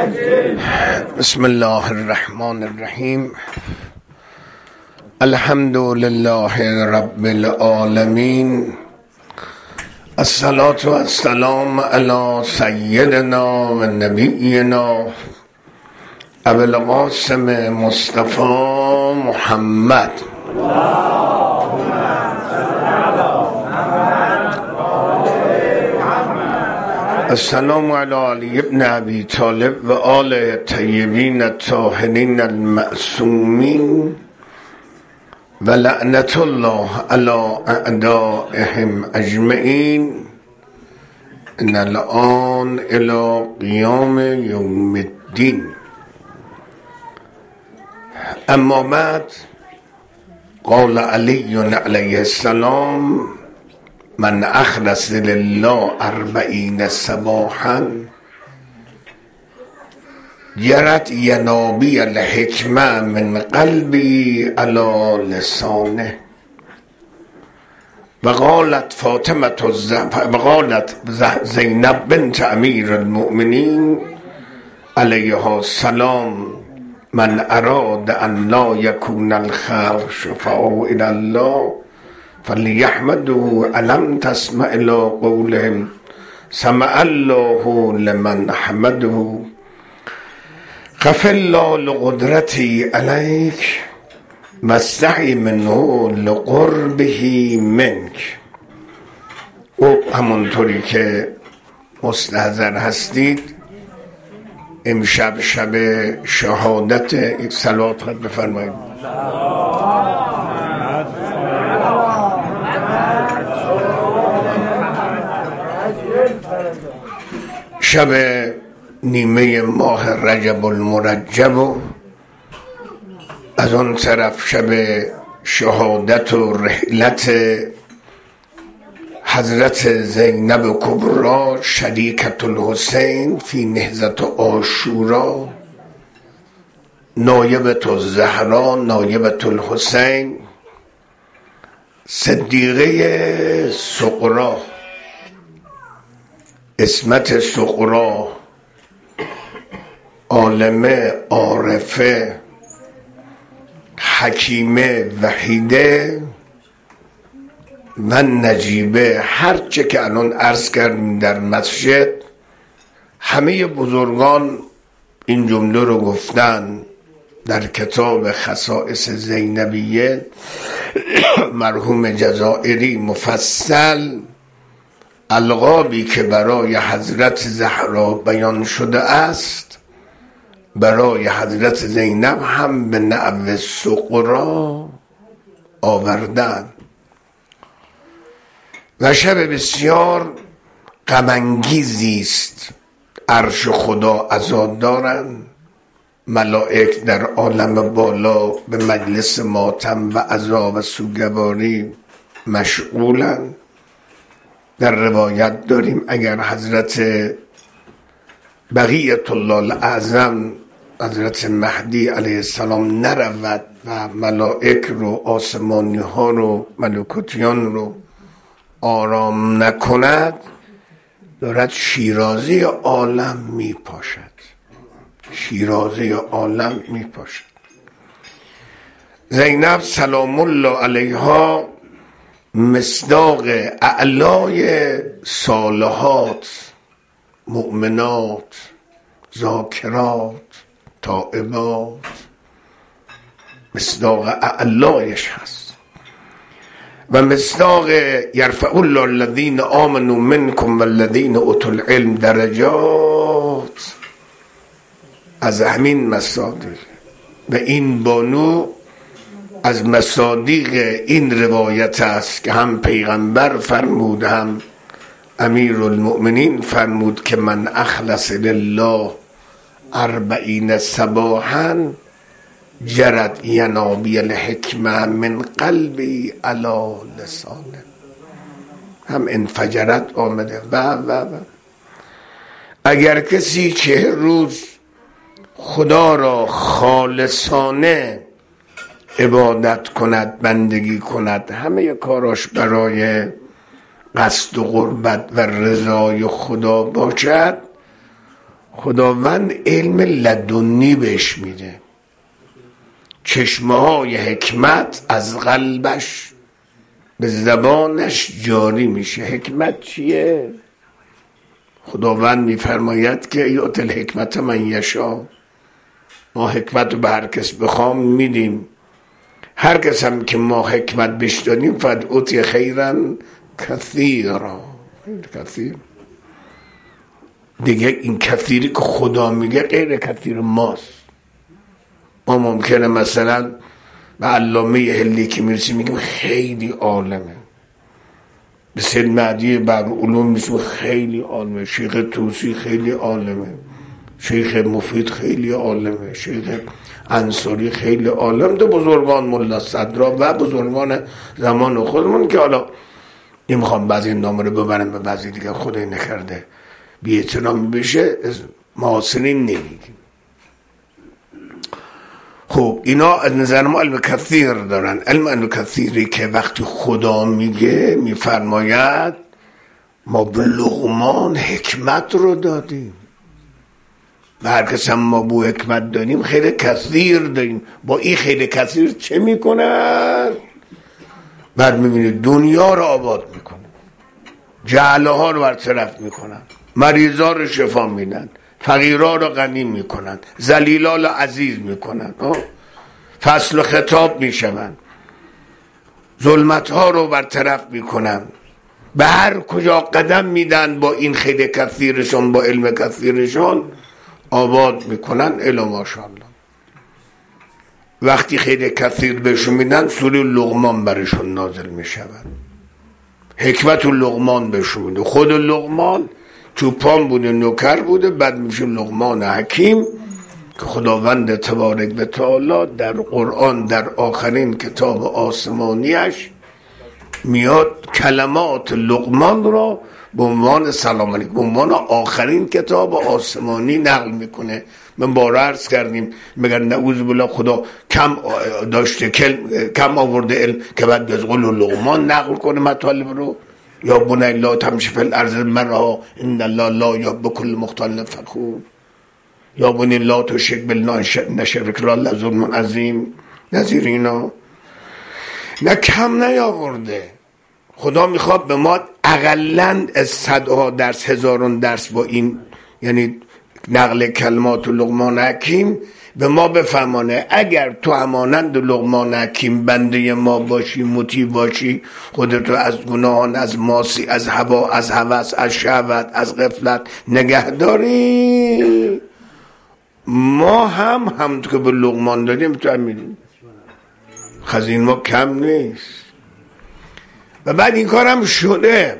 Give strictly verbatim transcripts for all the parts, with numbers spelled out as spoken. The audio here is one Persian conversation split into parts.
بسم الله الرحمن الرحیم. الحمد لله رب العالمین. الصلاة و السلام علی سیدنا و نبینا ابو القاسم مصطفی محمد. السلام علی علی ابن ابی طالب و آل طیبین الطاهرین المعصومین و لعنت الله علی اعدائهم اجمعین. ان الان الی قیام یوم الدین. اما بعد، قال علی علیه السلام: من اخلص لله اربعین صباحا جرت ینابی الحکمه من قلبی علی لسانه. و قالت فاطمه و قالت زینب بنت امیر المؤمنین علیها السلام: من اراد ان لا یکون الخلق شفعاء الی الله فلیحمدوا. الم تسمع الی قولهم سمع الله لمن حمده. خف الله لقدرتی علیک واستحی منه لقربه منک. و همونطوری که مستحضر هستید، امشب شب شهادت. یک صلوات خود بفرمایید. شب نیمه ماه رجب المرجب و از آن طرف شب شهادت و رحلت حضرت زینب کبرا شریکت الحسین فی نهضت عاشورا، نایبت الزهرا نایبت الحسین، صدیقه صغرا، عصمت صغرا، عالمه عارفه، حکیمه وحیده و نجیبه. هرچه که الان عرض کردیم در مسجد، همه بزرگان این جمله رو گفتن. در کتاب خصائص زینبیه مرحوم جزائری مفصل القابی که برای حضرت زهرا بیان شده است، برای حضرت زینب هم به نعو صغرا آوردن. و شب بسیار غم انگیزی است. عرش خدا عزا دارند، ملائک در عالم بالا به مجلس ماتم و عزا و سوگواری مشغولند. در روایت داریم اگر حضرت بقیت الله الاعظم حضرت مهدی علیه السلام نرود و ملائک رو، آسمانی ها رو، ملکوتیان رو آرام نکند، دارد شیرازی عالم می پاشد. شیرازی عالم می پاشد. زینب سلام الله علیها مصداق اعلای صالحات، مؤمنات، ذاکرات، تائبات، مصداق اعلایش هست. و مصداق یرفع الله الذین آمنوا منکم والذین اوتوا العلم درجات، از همین مصادیق. و این بانو از مصادیق این روایت است که هم پیغمبر فرمود، هم امیر المؤمنین فرمود که من اخلص لله اربعین صباحا جرت ینابی الحکمه من قلبی علی لسانه. هم انفجرت آمده. و و و اگر کسی چه روز خدا را خالصانه عبادت کند، بندگی کند، همه کاراش برای قصد و قربت و رضای خدا باشد، خداوند علم لدنی بهش میده، چشمه های حکمت از قلبش به زبانش جاری میشه. حکمت چیه؟ خداوند میفرماید که یؤت الحکمت من یشاء، ما حکمت رو به هر کس بخوام میدیم. هر کس هم که ما حکمت بهش دادیم فقط اوتی خیرا کثیرا، کثیر دیگه. این کثیری که خدا میگه غیر کثیر ماست. ما ممکنه مثلا به علامه هلی که میرسیم میگیم خیلی عالمه، به سید معدی بر علوم میرسیم خیلی عالمه، شیخ توسی خیلی عالمه، شیخ مفید خیلی عالمه، شیخ انصاری خیلی عالم، دو بزرگان ملا صدرا و بزرگان زمان خودمون که حالا این میخوام بعضی نامه رو ببرم به بعضی دیگه خدای نکرده بی احترامی بشه، معاصرین نمیگیم. خب اینا از نظر ما علم کثیر دارن. علم علم کثیری که وقتی خدا میگه میفرماید ما به لقمان حکمت رو دادیم و هر کس هم ما بو حکمت دادیم خیلی کثیر داریم. با این خیلی کثیر چه میکنن؟ بعد میبینید دنیا رو آباد میکنن، جهله ها رو برطرف میکنن، مریضا رو شفا میدن، فقیرا رو غنی میکنن، ذلیلا رو عزیز میکنن، فصل و خطاب میشون، ظلمت ها رو برطرف میکنن، به هر کجا قدم میدن با این خیلی کثیرشون، با علم کثیرشون آباد میکنن. الا ماشاءالله. وقتی خیلی کثیر بهشون میدن سوره لقمان برشون نازل میشود، حکمت لقمان بهشون میده. خود لقمان چوپان بوده، نوکر بوده، بعد میشه لقمان حکیم که خداوند تبارک و تعالی در قرآن در آخرین کتاب آسمانیش میاد کلمات لقمان را به عنوان سلام علیکم، به عنوان آخرین کتاب آسمانی نقل میکنه. من بار عرض کردیم مگر نعوذ بالله خدا کم داشته کم آورده علم که بعد از قول لقمان نقل کنه مطالب رو. یا بنی لا تمشی فی الارض مرها ان الله لا یحب کل مختال فخور، یا بنی لا تشرک بالله ان شرک الله ظلم عظیم. نظیر اینا نه کم نیاورده. خدا میخواد به ما اقلاً از صدها درس هزارون درس با این یعنی نقل کلمات لقمان حکیم به ما بفهمانه اگر تو همانند لقمان حکیم بنده ما باشی، مطیع باشی، خودتو از گناهان، از معاصی، از هوا، از هوس، از شهوت، از غفلت نگهداری، ما هم هم که به لقمان داریم تو هم میدیم. خزین ما کم نیست. و بعد این کارم شده.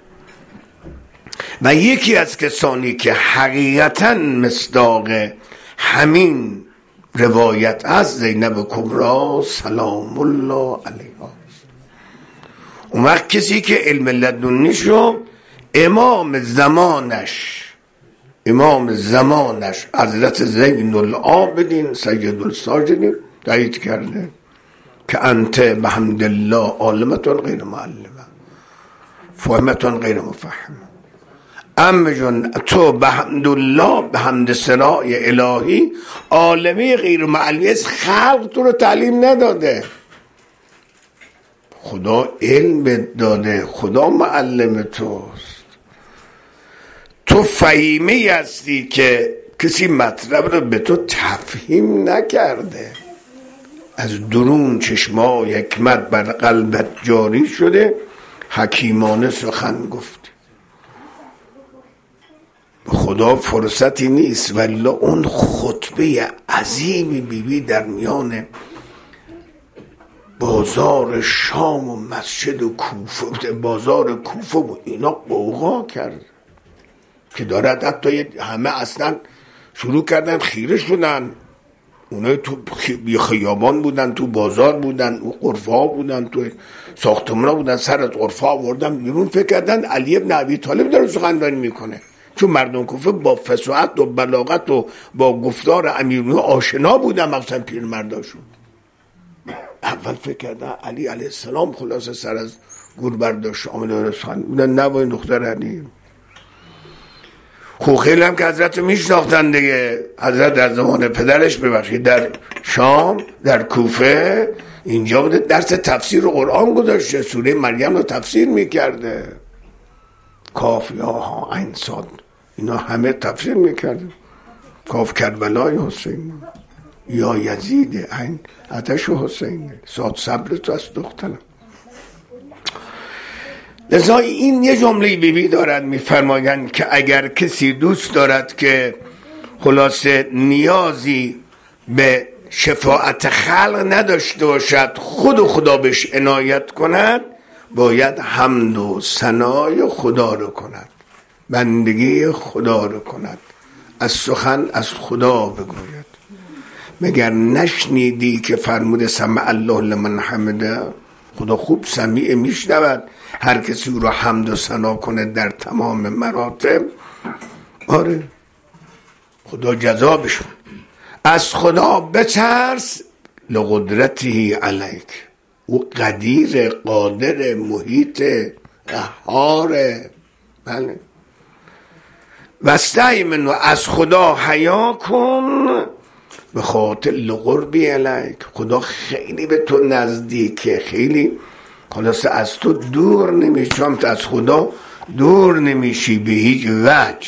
و یکی از کسانی که حقیقتا مصداق همین روایت از زینب کبرا سلام الله علیها، اون وقت کسی که علم لدنیشو امام زمانش امام زمانش حضرت زین العابدین سید الساجدین تایید کرده که انت بحمد الله عالمتون غیر معلمه فهمتون غیر مفهمه. ام جون تو بحمد الله بحمد سرای الهی عالمی غیر معلمی است، خلق تو رو تعلیم نداده، خدا علم داده، خدا معلم توست. تو فهیمه هستی که کسی مطلب رو به تو تفهیم نکرده، از درون چشمای حکمت بر قلبت جاری شده، حکیمانه سخن گفت. خدا فرصتی نیست ولی اون خطبه عظیمی بیبی در میان بازار شام و مسجد و کوفه، بازار کوفه بود، اینا قوقا کرد که دارد حتی همه اصلا شروع کردن خیره شدن. اونای تو خیابان بودن، تو بازار بودن، غرفه ها بودن، تو ساختمان ها بودن، سر از غرفه ها بردن بیرون، فکر کردن علی ابن ابی طالب داره سخنرانی میکنه، چون مردم کوفه با فصاحت و بلاغت و با گفتار امیرالمومنین آشنا بودن، مثلا پیرمرداشون. اول فکر کردن علی علیه السلام خلاصه سر از گور برداشت آمده سخن بودن، نه با این دختر علی. کوخیل هم که حضرت رو میشناختن دیگه. حضرت در زمان پدرش ببخشید در شام در کوفه اینجا بوده درس تفسیر قرآن گذاشته، سوره مریم رو تفسیر میکرده، کاف یا ها عین صاد اینا همه تفسیر میکرده. کاف کربلای حسین، یا یزید عین آتش حسین، صاد صبر تو از دخترم. لذا این یه جمله بیبی دارد میفرمایند که اگر کسی دوست دارد که خلاصه نیازی به شفاعت خلق نداشته باشد، خود و خدا بهش عنایت کند، باید حمد و ثنای خدا رو کند، بندگی خدا رو کند، از سخن از خدا بگوید. مگر نشنیدی که فرموده سمع الله لمن حمده؟ خدا خوب سمیع میشنود هر کسی او را حمد و ثنا کنه در تمام مراتب. آره خدا جزا بشون. از خدا بترس لقدرته علیک، او قدیر قادر محیط قهار. بله واستعین از خدا حیا کن به خاطر لقربی علیک، خدا خیلی به تو نزدیکه، خیلی خلاصه از تو دور نمیشی، چون تو از خدا دور نمیشی به هیچ وجه.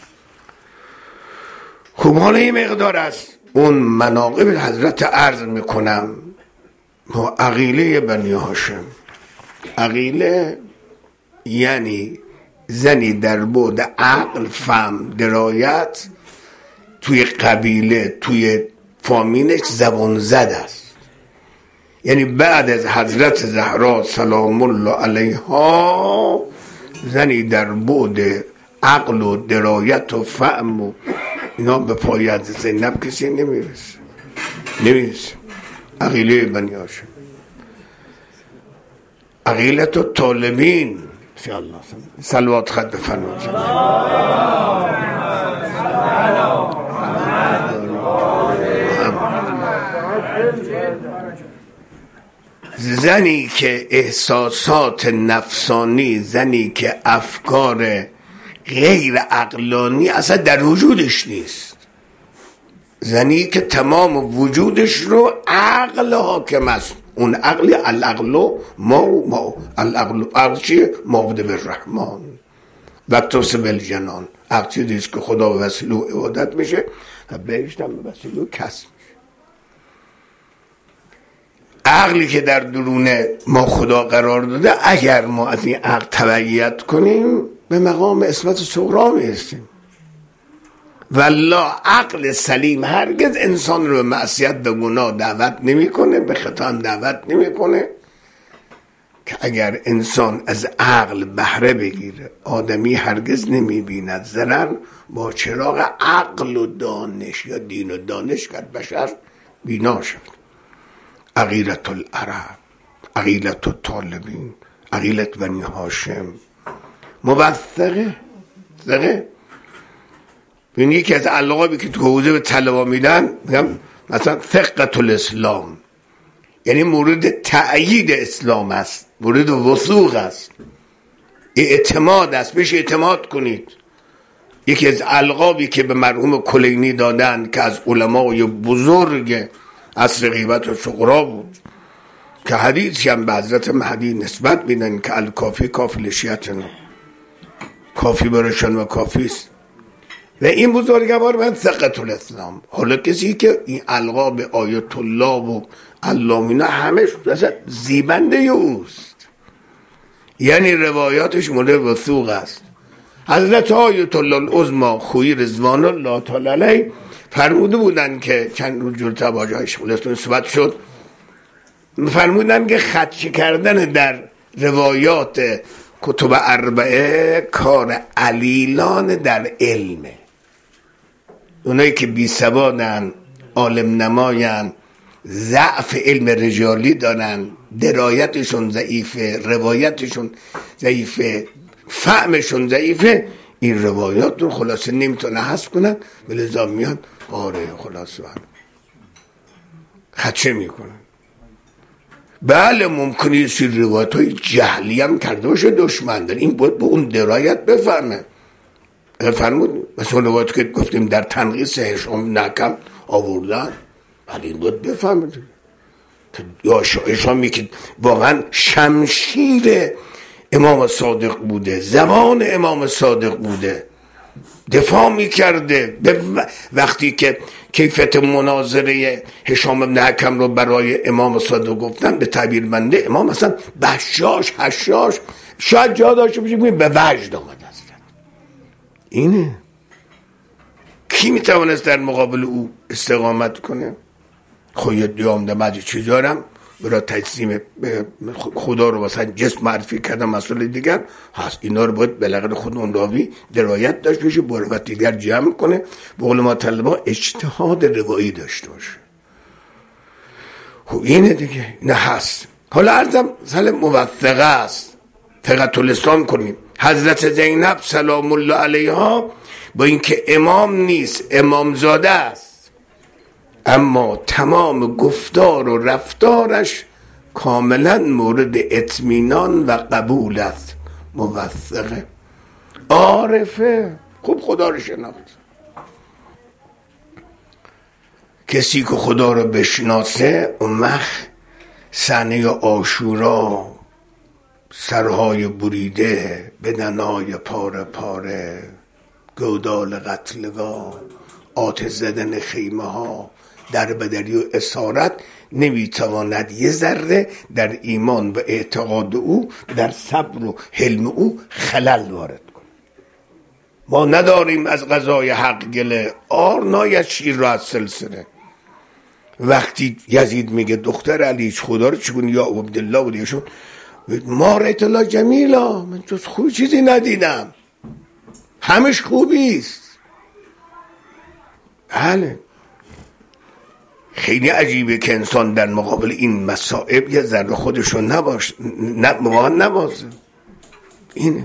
خب حالا این مقدار است اون مناقب حضرت عرض میکنم. ما عقیله بنی هاشم، عقیله یعنی زنی در بعد عقل، فهم، درایت، توی قبیله توی فامیلش زبان زد است. یعنی بعد از حضرت زهرا سلام الله علیها زنی در بعد عقل و درایت و فهم و اینا به پایت زینب کسی نمیرسه نمیرسه عقیله بنی هاشم، عقیلت و طالبین. صلوات خط بفرمایید. زنی که احساسات نفسانی، زنی که افکار غیر عقلانی اصلا در وجودش نیست، زنی که تمام وجودش رو عقل حاکم است. اون عقل العقل ما ما العقل عقل چیه؟ معبود بالرحمن وقت بالجنان، عقل چیزیست که خدا به وسیله عبادت میشه و بهشت هم به وسیله کسب میشه. عقلی که در درون ما خدا قرار داده، اگر ما از این عقل تبعیت کنیم به مقام اسمت صغرا میرسیم. والله عقل سلیم هرگز انسان رو به معصیت و گناه دعوت نمیکنه، به خطا هم دعوت نمیکنه. که اگر انسان از عقل بهره بگیره، آدمی هرگز نمیبیند ضرر با چراغ عقل و دانش یا دین و دانش کرد بشر بینا شد. عقیلت العرب، عقیلت الطالبین، عقیلت بنی هاشم موثقه ثقه. این یکی از القابی که تو حوزه به طلبا میدن، میگم مثلا ثقة الاسلام، یعنی مورد تأیید اسلام است، مورد وثوق است، اعتماد است، بهش اعتماد کنید. یکی از القابی که به مرحوم کلینی دادن که از علمای بزرگ عصر غیبت و شغرا بود، که حدیثی هم به حضرت مهدی نسبت میدن که الکافی کافی لشیتنا، کافی برشان و کافی است. و این بزرگوار من ثقة الاسلام. حالا کسی که این القاب آیت الله و علامینه همش زیبنده اوست، یعنی روایاتش مورد وثوق است. حضرت آیت الله العظمی خویی رضوان الله تعالی علیه فرموده بودن که چند روز جلوتر با جای شیخ الاسلام صحبت شد، فرمودن که خدشه کردن در روایات کتب اربعه کار علیلان در علمه. اونایی که بی سوادن، عالم نماین، ضعف علم رجالی دارن، درایتشون ضعیفه، روایتشون ضعیفه، فهمشون ضعیفه، این روایات رو خلاصه نمیتونه حذف کنن، بلذا میان آره خلاصه خدشه میکنن. بله ممکنه یه سری روایت های جهلی هم کرده باشه دشمن داره، این باید به اون درایت بفهمه. فرمود مثلا روایت که گفتیم در تنقیص هشام نکم آوردن، ولی این باید بفهمید یا هشامی که واقعا شمشیر امام صادق بوده، زبان امام صادق بوده، دفاع میکرده. وقتی که کیفیت مناظره هشام بن حکم رو برای امام صادق گفتن، به تعبیر بنده امام اصلا بشاش حشاش شاید جا داشته باشه به وجد آمده است. اینه کی میتوانست در مقابل او استقامت کنه؟ خواهید دیامده مجید چی دارم برای تجسیم خدا رو مثلا جسم معرفی کردم، مسئله دیگر هست. اینا رو باید بلغت خود اون راوی درایت داشت بشه، بروت دیگر جمع کنه، به قول ما طلبا اجتهاد روایی داشته باشه. خب اینه دیگه، اینه هست. حالا عرضم سال موثقه است، فقط الاسلام کنیم. حضرت زینب سلام الله علیها با اینکه امام نیست، امامزاده است، اما تمام گفتار و رفتارش کاملا مورد اطمینان و قبول است. موثقه، عارفه، خوب خدا رو شناخت. کسی که خدا رو بشناسه اون وقت صحنه عاشورا، سرهای بریده، بدنهای پاره پاره، گودال قتلگاه، آتش زدن خیمه ها، در بدری و اسارت نمیتواند یه ذره در ایمان و اعتقاد او، در صبر و حلم او خلل وارد کنه. ما نداریم از قضای حق گله، آر ناید شیر را از سلسله. وقتی یزید میگه دختر علی خدا رو چگونه یا عبدالله بودی شون، ما رأیت الله جمیلا، من جز خوب چیزی ندیدم، همش خوبیست. بله، خیلی عجیبه که انسان در مقابل این مصائب یه ذره خودشو نباش واقعا نبازه. اینه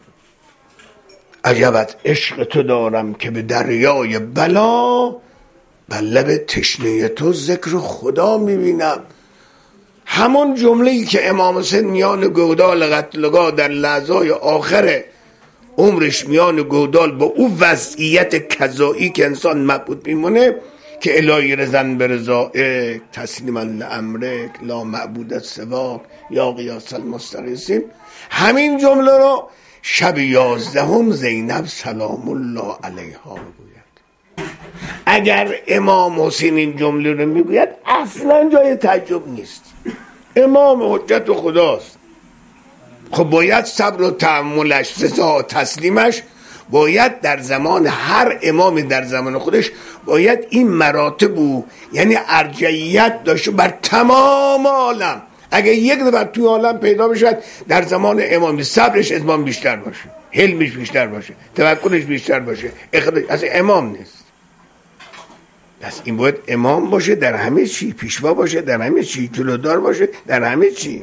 عجبت عشق تو دارم که به دریای بلا، بر لب تشنه تو ذکر خدا میبینم. همون جمله‌ای که امام حسین میان گودال قتلگاه در لحظای آخر عمرش میان گودال با او وضعیت کذایی که انسان مبهوت میمونه که الهی رزن برضائک تسلیما لامرک لا معبود سواک یا قیاس المستغیثین، همین جمله رو شب یازدهم زینب سلام الله علیها میگوید. اگر امام حسین این جمله رو میگوید اصلا جای تعجب نیست، امام حجت خداست. خب باید صبر و تحملش، رضا و تسلیمش باید در زمان هر امامی در زمان خودش باید این مراتب و یعنی ارجحیت داشته بر تمام عالم. اگه یک نفر توی عالم پیدا بشد در زمان امامی صبرش از امام بیشتر باشه، حلمش بیشتر باشه، توکلش بیشتر باشه، از امام نیست. پس این باید امام باشه در همه چی، پیشوا باشه در همه چی، جلودار باشه در همه چی،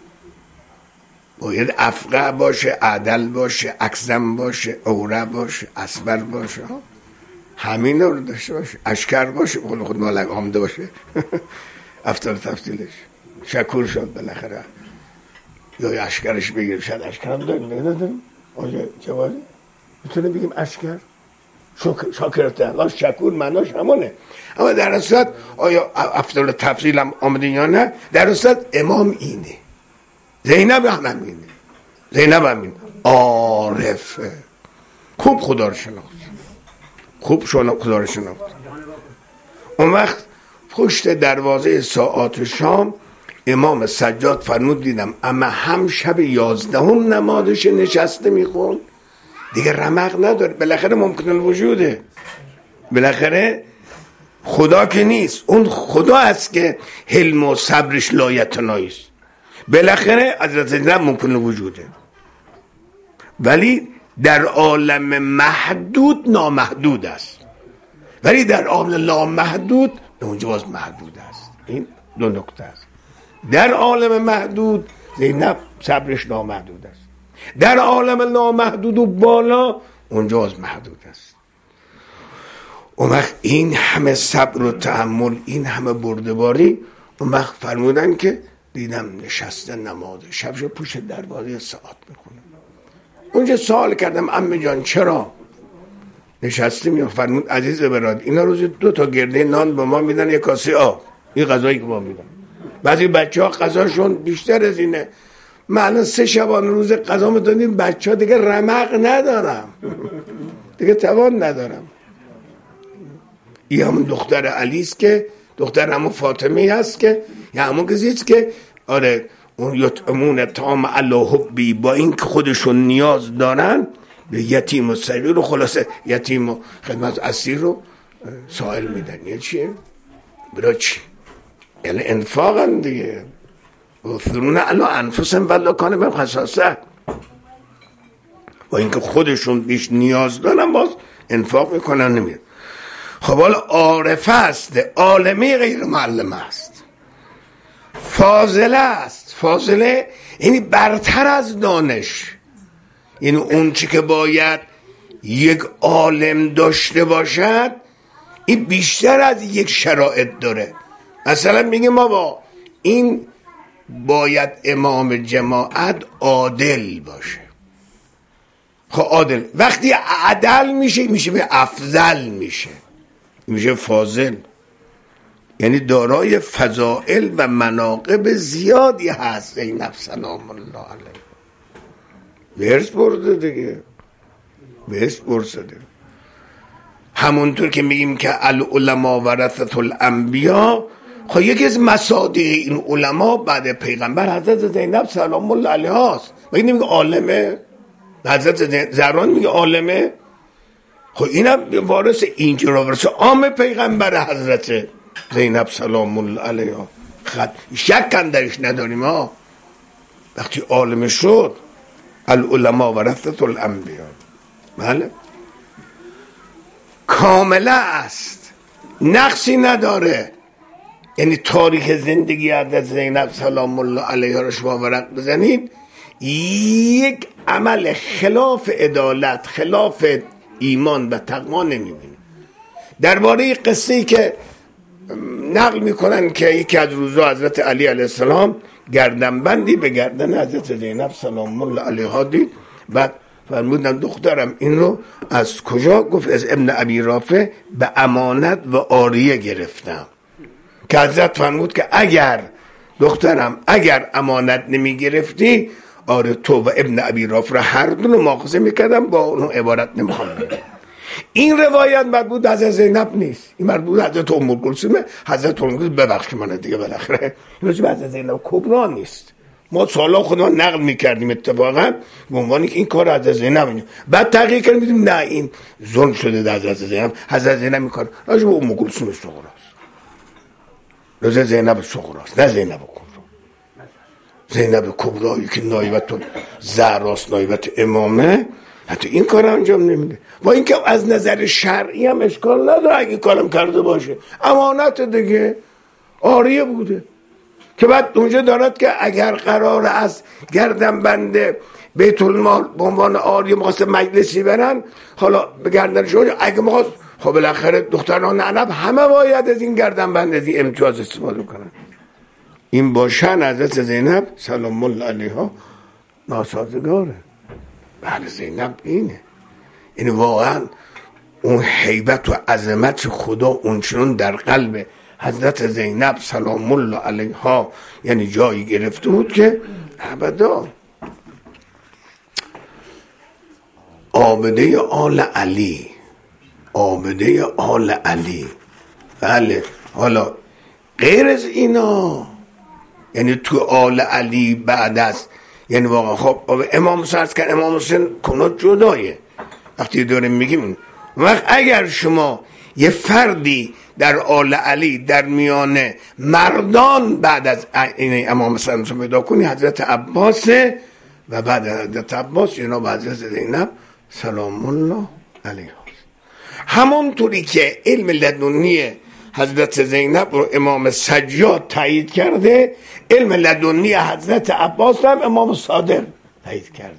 باید افقه باشه، عدل باشه، اکزم باشه، اوره باشه، اسبر باشه، همین رو داشته باشه، اشکر باشه، بقول خود مالک آمده باشه. افتار تفصیلش شکور شد بالاخره، یا اشکرش بگیر. شاید اشکرم داریم نداریم آجا جواری میتونه بگیم اشکر شاکرته الله شکور معناش همونه. اما در اصل آیا افتار تفصیل هم آمده یا نه؟ در اصل امام اینه، زینب هم همینه، زینب همینه، عارفه، خوب خدا رو شناخت، خوب خدا رو شناخت. اون وقت پشت دروازه ساعات شام امام سجاد فرمود دیدم اما هم شب یازدهم نمازش نشسته میخوند، دیگه رمق نداره، بالاخره ممکن الوجوده، بالاخره خدا که نیست، اون خدا است که حلم و صبرش لایتناهی است، بالاخره حضرت زینب ممکن وجوده، ولی در عالم محدود نامحدود است، ولی در عالم نامحدود اونجا باز محدود است. این دو نکته است. در عالم محدود زینب صبرش نامحدود است، در عالم نامحدود و بالا اونجا باز محدود است. اون وقت این همه صبر و تحمل، این همه بردباری، اون وقت فرمودن که دیدم نشسته نماز شبش پوش دروازه ساعت میکنه. اونجا سوال کردم عمه جان چرا؟ نشستیم یا فرمود عزیز براد اینا روز دو تا گرده نان به ما میدن یک کاسه آب، این غذایی که ما میدن. بعضی بچه ها غذاشون بیشتر از اینه. من الان سه شبانه روز غذا میدادیم بچه ها دیگه رمق ندارم دیگه توان ندارم. این همون دختر علیست که دختر همون فاطمه هست که یا همون کسیست که آره اون یتمون تام علی حبی، با این که خودشون نیاز دارن به یتیم و صغیر رو، خلاصه یتیم و خدمت اسیر رو سائل میدن. یعنی چیه؟ برای چی؟ یعنی انفاقا دیگه. وفرون علی انفسهم ولو کان بهم خصاصه، با اینکه خودشون بیش نیاز دارن باز انفاق میکنن نمیدن. خب حالا عارفه است، عالمی غیر معلمه است، فاضله است. فاضله یعنی برتر از دانش، یعنی اون چی که باید یک عالم داشته باشد این بیشتر از یک شرایط داره. مثلا میگیم ما با این باید امام جماعت عادل باشه. خب عادل وقتی عدل میشه میشه به افضل میشه میشه فاضل، یعنی دارای فضائل و مناقب زیادی هست. زینب سلام الله علیه ورس برده دیگه، ورس برده. همونطور که میگیم که العلماء ورثة الانبیاء، خب یکی از مصادیق این علما بعد پیغمبر حضرت زینب سلام الله علیها است. مگه نمیگه عالمه؟ حضرت زهرا میگه عالمه. خب اینم وارث اینجا وارث عام پیغمبر حضرت زینب سلام الله علیها، خط شک اندرش نداریم ها. وقتی عالم شد العلماء ورثة الانبیاء، بله کامله است، نقصی نداره. یعنی تاریخ زندگی حضرت زینب سلام الله علیها رو شما ورق بزنید، یک عمل خلاف عدالت، خلاف ایمان و تقوا نمیبینید. درباره قصه‌ای که نقل میکنن که یکی از روزا حضرت علی علیه السلام گردنبندی به گردن حضرت زینب سلام الله علیها دید، بعد فرمودن دخترم این رو از کجا؟ گفت از ابن ابی رافع به امانت و عاریه گرفتم. که حضرت فرمود که اگر دخترم اگر امانت نمی گرفتی آره تو و ابن ابی رافع را هر دو رو مؤاخذه میکردم، با اون عبارت نمیخوام بگم. این روایت مربوط حضرت زینب نیست، این مربوط حضرت ام کلثومه. حضرت ام کلثوم ببخش من دیگه بالاخره این راجع به حضرت زینب کبرا نیست. ما سالا خودمون نقل میکردیم اتفاقا به عنوان که این کار حضرت زینب، بعد تحقیق کردیم دیدیم نه این ظلم شده در حضرت زینب. حضرت زینب این کار راجع به ام کلثوم صغراست، راجع زینب صغراست، نه زینب کبرا. زینب کبرایی که نایبت زهراست، نایبت امامه، حتی این کار انجام نمیده. و اینکه از نظر شرعی هم اشکال نداره اگه کارم کرده باشه، امانت دیگه عاریه بوده. که بعد اونجا دارد که اگر قرار است گردن بنده بیت المال به عنوان عاریه مقاصد مجلسی برن، حالا به گردن شما اگه مقاصد خب بالاخره دختران عنب همه باید از این گردن بنده از این امتیاز استفاده کنن. این با شأن حضرت زینب سلام الله علیها ناسازگاره. بله زینب اینه، این واقعا اون هیبت و عظمت خدا اونچنان در قلب حضرت زینب سلام الله علیها یعنی جایی گرفته بود که ابدا. عابده آل علی، عابده آل علی، بله. حالا غیر از اینا یعنی تو آل علی بعد از یعنی واقعا خب امام سرز کن امام حسین کنات جدایه. وقتی داریم میگیم وقت اگر شما یه فردی در آل علی در میان مردان بعد از این امام حسین رو پیدا کنی حضرت عباس، و بعد حضرت عباس جناب حضرت زینب سلام الله علیها. همونطوری که علم لدنی حضرت زینب رو امام سجاد تایید کرده، علم لدنی حضرت عباس هم امام صادق تایید کرده.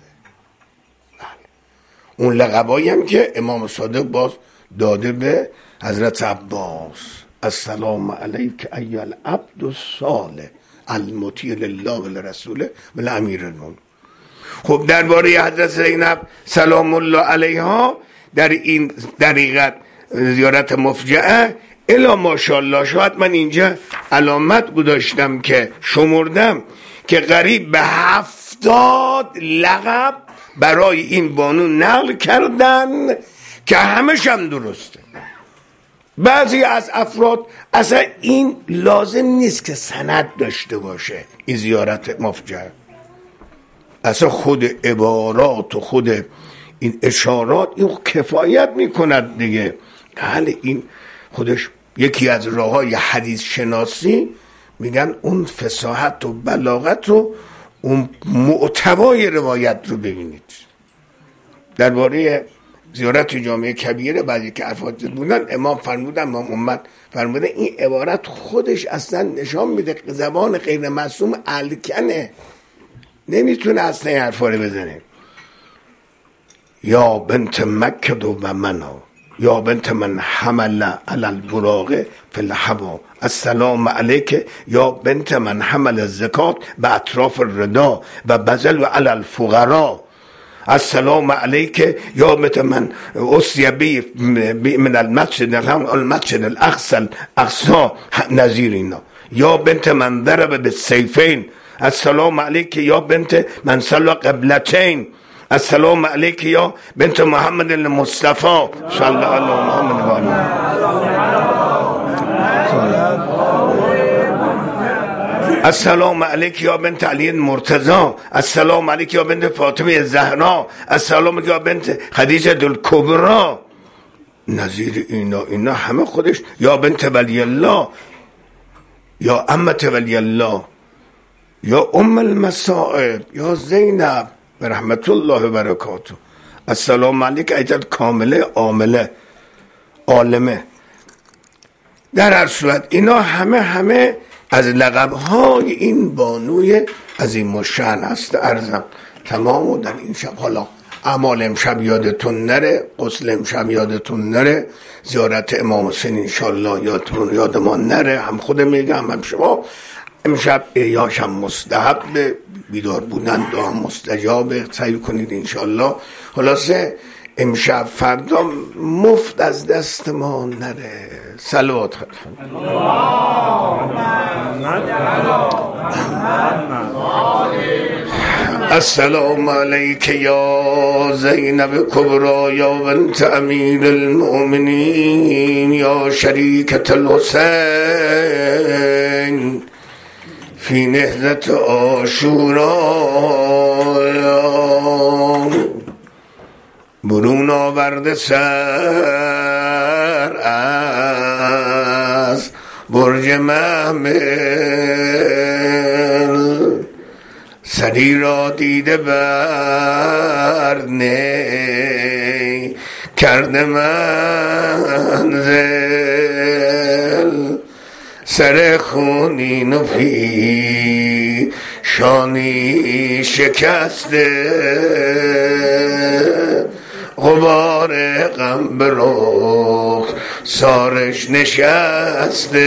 اون لقبایی هم که امام صادق باز داده به حضرت عباس، السلام علیک ایها العبد الصالح المطیع لله و لرسوله و لامیر المؤمنین. خب درباره حضرت زینب سلام الله علیها در این دقیقت زیارت مفجعه الا ماشاءالله. شاید من اینجا علامت گذاشتم که شمردم که قریب به هفتاد لقب برای این بانو نقل کردن که همش هم درسته. بعضی از افراد اصلا این لازم نیست که سند داشته باشه این زیارت مفجع، اصلا خود عبارات و خود این اشارات این کفایت میکند دیگه. حال این خودش یکی از راههای حدیث شناسی، میگن اون فصاحت و بلاغت رو، اون محتوای روایت رو ببینید. درباره زیارت جامعه کبیره بعضی که افراد بودن امام فرمودن، امام امت فرمودن این عبارت خودش اصلا نشان میده زبان غیر معصوم الکنه، نمیتونه اصلا این حرفا رو بزنه. یا بنت مکه و منا یا بنت من حمل علی البراق فی الهوا السلام علیک یا بنت من حمل الزکات به اطراف الردا و بذل علی الفقراء السلام علیک یا بنت من اسری بی من المسجد المسجد الاقصى الاقصى نظیر اینا یا بنت من ضرب بالسیفین السلام علیک یا بنت من صلی قبلتین السلام علیک یا بنت محمد المصطفى صلی الله علیه محمد و آله. السلام علیک یا بنت علی مرتضی السلام علیک یا بنت فاطمه زهرا السلام علیک یا بنت خدیجه الکبری نظیر اینا اینا همه خودش یا بنت ولی الله یا امت ولی الله یا ام المصائب یا زینب رحمت الله و برکاته السلام علیک ایت کامله عامله عالمه. در هر صورت اینا همه همه از لقب‌های این بانوی عظیم الشأن هست. عرضم تمام و در این شب حالا اعمال امشب یادتون نره، غسل امشب یادتون نره، زیارت امام حسین انشالله یادتون یادمان نره، هم خود میگم هم شما. امشب احیاش هم مستحب، بیدار بودن دعا مستجاب، سعی کنید انشالله. خلاصه امشب فردا مفت از دست ما نره. صلوات خدمت السلام علیک یا زینب کبری یا بنت امیر المؤمنین یا شریکت الحسین فی نهضت عاشورا برون آورده سر از برج محمل سری را دیده بر نی کرده منزل سر خونین و پیشانی شکسته غبار غم به رخ سارش نشسته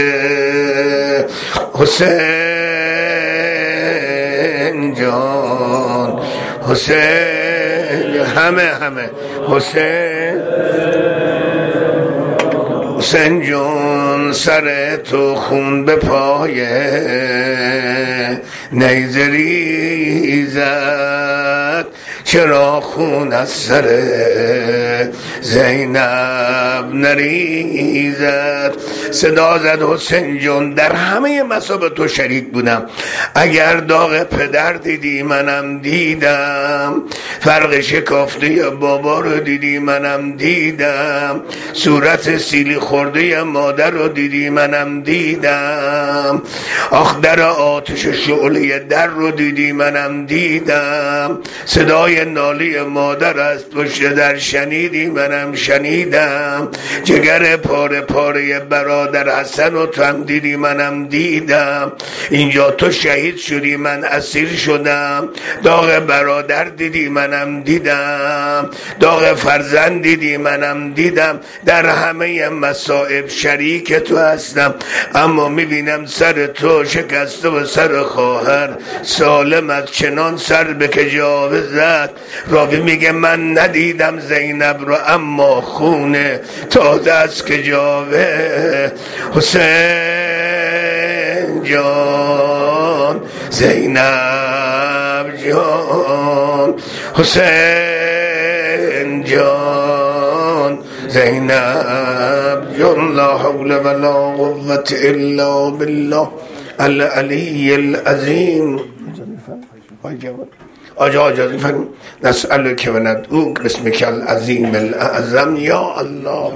حسین جان حسین همه همه حسین حسین جان سر تو خون به پایه نیزه ریزد چرا خون از سر زینب نریزد. صدا زد حسین جان در همه مصاب تو شریک بودم، اگر داغ پدر دیدی منم دیدم، فرق شکافته بابا رو دیدی منم دیدم، صورت سیلی خورده مادر رو دیدی منم دیدم، آخ در آتش شعله در رو دیدی منم دیدم، صدای نالی مادر از پشت در شنیدی منم شنیدم، جگر پاره پاره برادر حسن و تو هم دیدی منم دیدم، اینجا تو شهید شدی من اسیر شدم، داغ برادر دیدی منم دیدم، داغ فرزند دیدی منم دیدم، در همه مصائب شریک تو هستم، اما میبینم سر تو شکسته و سر خواهر سالم از چنان سر به کجاوه زد. راوی میگه من ندیدم زینب رو اما خون تازه است که جاوه حسین جان زینب جان حسین جان زینب جان لا حول ولا قوة الا بالله العلی العظیم. آجا آجا فرمود نسألك و ندعوک باسمک العظیم الاعظم یا الله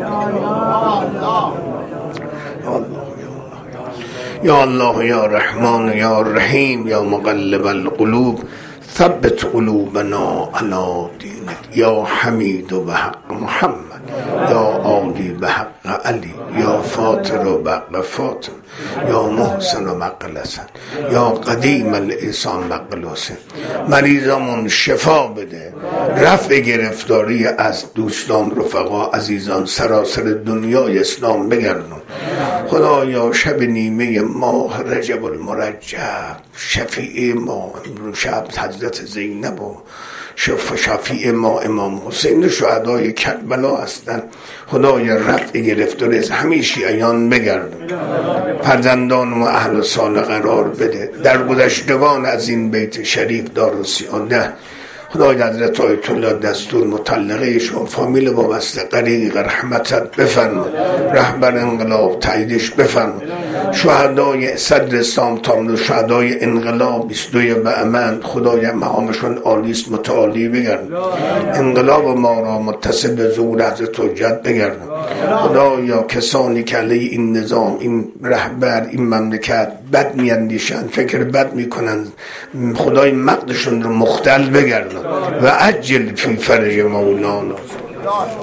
یا الله یا رحمان یا رحیم یا مقلب القلوب ثبت قلوبنا علی دینک یا حمید و بحق محمد یا عالی بحق علی یا فاطر و بحق فاطر یا محسن و بحق حسن یا قدیم الاحسان بحق حسین. مریضامون شفا بده، رفع گرفتاری از دوستان رفقا عزیزان سراسر دنیای اسلام بگردون. خدایا شب نیمه ماه رجب المرجب شفیع ما امروز شب حضرت زینب و شفیع ما امام حسین شهدای کربلا هستند. خدای رفع گرفتاری از همه شیعیان بگردون، فرزندان و اهل سال قرار بده، در گذشتگان از این بیت شریف دار و سیانده خدای حضرت آیت الله دستور مطلقه شما فامیل وابسته غریق رحمتت بفرما، رهبر انقلاب تاییدش بفرما، شهدای صدر اسلام تامل شهدای انقلاب بیست و دو بهمن خدای مقامشون عالیست متعالی بگردن، انقلاب ما را متصل به ظهور حضرت حجت بگردن. خدایا کسانی که علیه این نظام این رهبر این مملکت بد میاندیشن فکر بد میکنن خدای مقدشون رو مختل بگردن و عجل فی فرج مولانا.